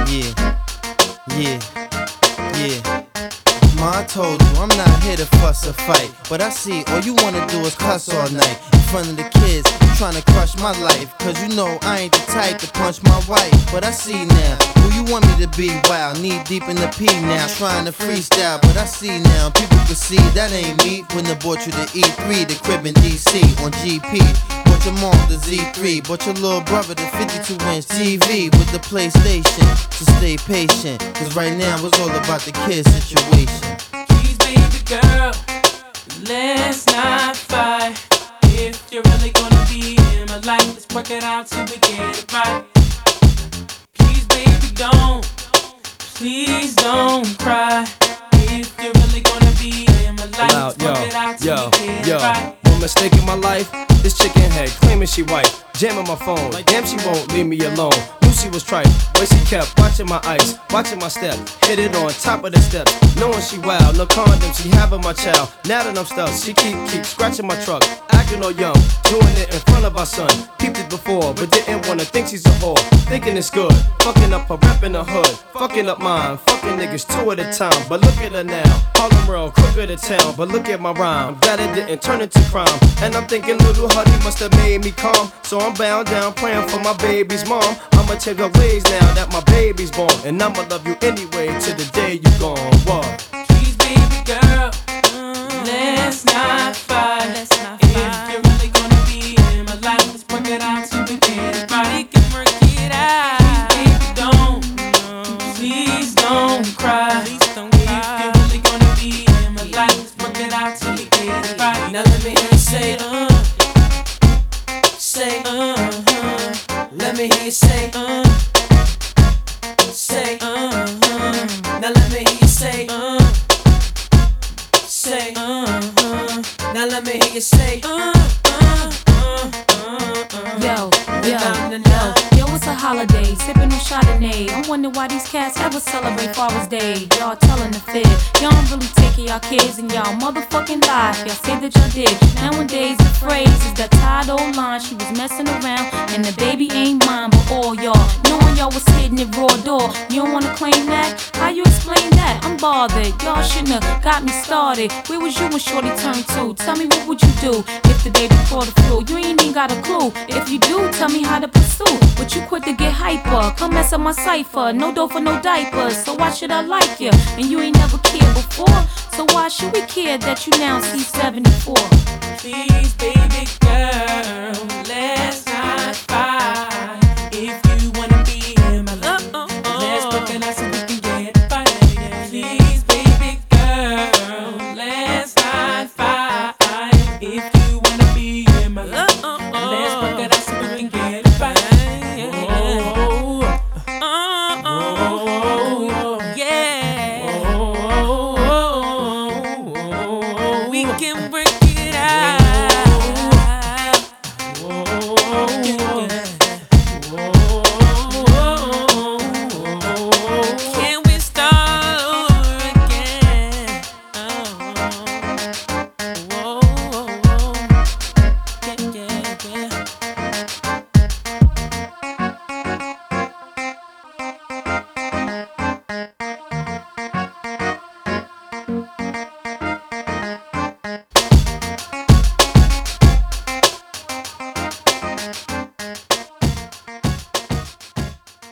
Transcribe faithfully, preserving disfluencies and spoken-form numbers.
Yeah, yeah, yeah. Ma, I told you, I'm not here to fuss or fight, but I see all you wanna do is cuss all night in front of the kids. You tryna crush my life, cause you know I ain't the type to punch my wife. But I see now, who you want me to be? Wild, knee deep in the pee now, trying to freestyle. But I see now, people can see that ain't me. When I bought you the E three, the crib in D C on G P. Bought your mom the Z three, bought your little brother the fifty-two inch T V with the PlayStation. So stay patient, cause right now it's all about the kid situation. Please, baby girl, let's not fight. If you're really gonna be in my life, let's work it out till we get it right. Please, baby, don't, please don't cry. If you're really gonna be in my life, let's work it out till we get it right. One mistake in my life, this chicken head claiming she white, jamming my phone, like damn she won't leave me alone. Knew she was trite, but she kept watching my ice, watching my step, hit it on top of the steps, knowing she wild, no condom, she having my child. Now that I'm stuck, she keep keep scratching my truck, acting all young, doing it in front of our son. Peeped it before, but didn't wanna think she's a whore, thinking it's good, fucking up her rep in the hood, fucking up mine, fucking niggas two at a time. But look at her now, Harlem real crooked of town. But look at my rhyme, glad it didn't turn into crime. And I'm thinking little honey must have made me calm, so I'm bound down praying for my baby's mom. I'ma change her ways now that my baby's born, and I'ma love you anyway till the day you gone. What? Please, baby girl, let's not fight. Let's not fight. If you're really gonna be in my life, let's work it out till we get it right. We can work it out. Please, baby, don't, please don't cry. Please don't cry. If you're really gonna be in my life, let's work it out till we get it right. Now let me hear you say, uh, say, uh, uh. Let me hear you say, uh, say, uh, uh. Now let me hear you say, uh, say, uh, uh. Now let me hear you say, uh, uh, uh, uh, uh. Yo, yo, yo, yo, it's a holiday, sipping on Chardonnay. I'm wondering why these cats ever celebrate Father's Day. Y'all telling the fib, y'all don't really take care of y'all kids and y'all motherfucking lie. Y'all say that y'all did. Nowadays the phrase is that tired old line. She was messing around and the baby ain't mine, but all y'all knowing y'all was hitting it raw door. You don't wanna claim that? How you explain that? I'm bothered. Y'all shouldn't have got me started. Where was you when Shorty turned two? Tell me what would you do if the baby caught the flu? You ain't even got a clue. If you do, tell me how to pursue. But you quit to get hyper. Come mess up my cipher. No dough for no diapers. So why should I like you? And you ain't never cared before. So why should we care that you now see seventy-four? Please, baby girl, let's not fight. If you wanna be in my life, uh, uh, uh. let's work it out so we can get it right. Please, baby girl, let's not fight. If you wanna be in my life, uh, uh, uh. let's work it out so we can get it right. Oh, oh, oh, oh, yeah. Oh, oh, oh, we can work it out. Can we start over again? Oh, yeah, yeah, yeah.